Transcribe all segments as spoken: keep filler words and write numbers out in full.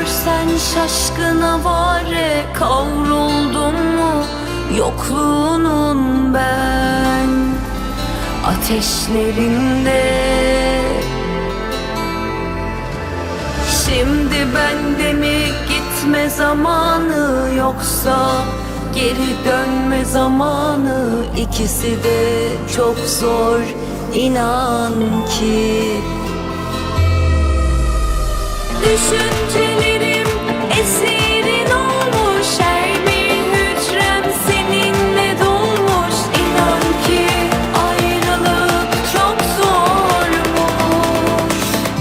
görsen şaşkın avare, kavruldum mu yokluğunun ben ateşlerinde. Şimdi bende mi gitme zamanı, yoksa geri dönme zamanı? İkisi de çok zor, inan ki. Düşüncelerim esirin olmuş, her bir hücrem seninle dolmuş. İnan ki ayrılık çok zormuş.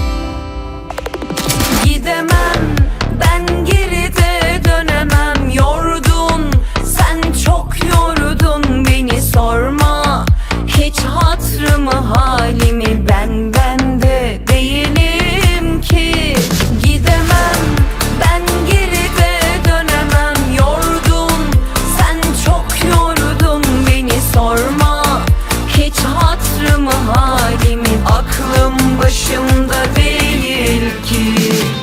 Gidemem ben, geride dönemem. Yordun sen, çok yordun beni, sorma hiç hatrımı halimi. Ben bende değilim ki. Gidemem ben, geride dönemem. Yordun sen, çok yordun beni, sorma hiç hatrımı halimi. Aklım başımda değil ki.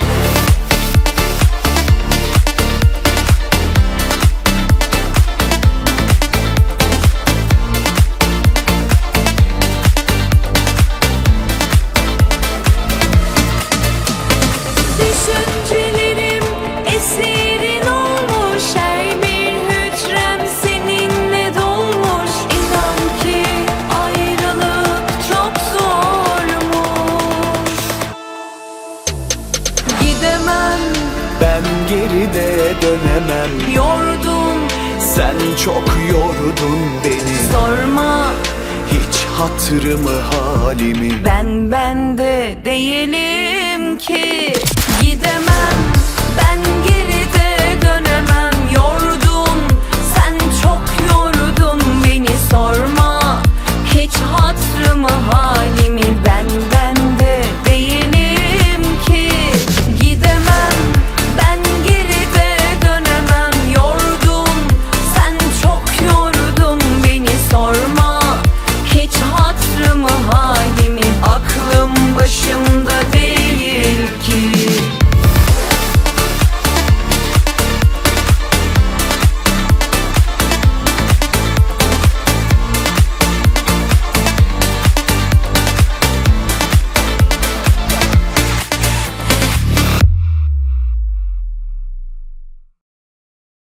Düşüncelerim esirin olmuş, her bir hücrem seninle dolmuş. İnan ki ayrılık çok zormuş. Gidemem Ben geride dönemem. yordun Sen çok yordun beni, sorma hiç hatırımı halimi. ben bende değilim ki. Gidemem ben, geride dönemem. Yordun sen, çok yordun beni, sorma hiç hatrımı halimi.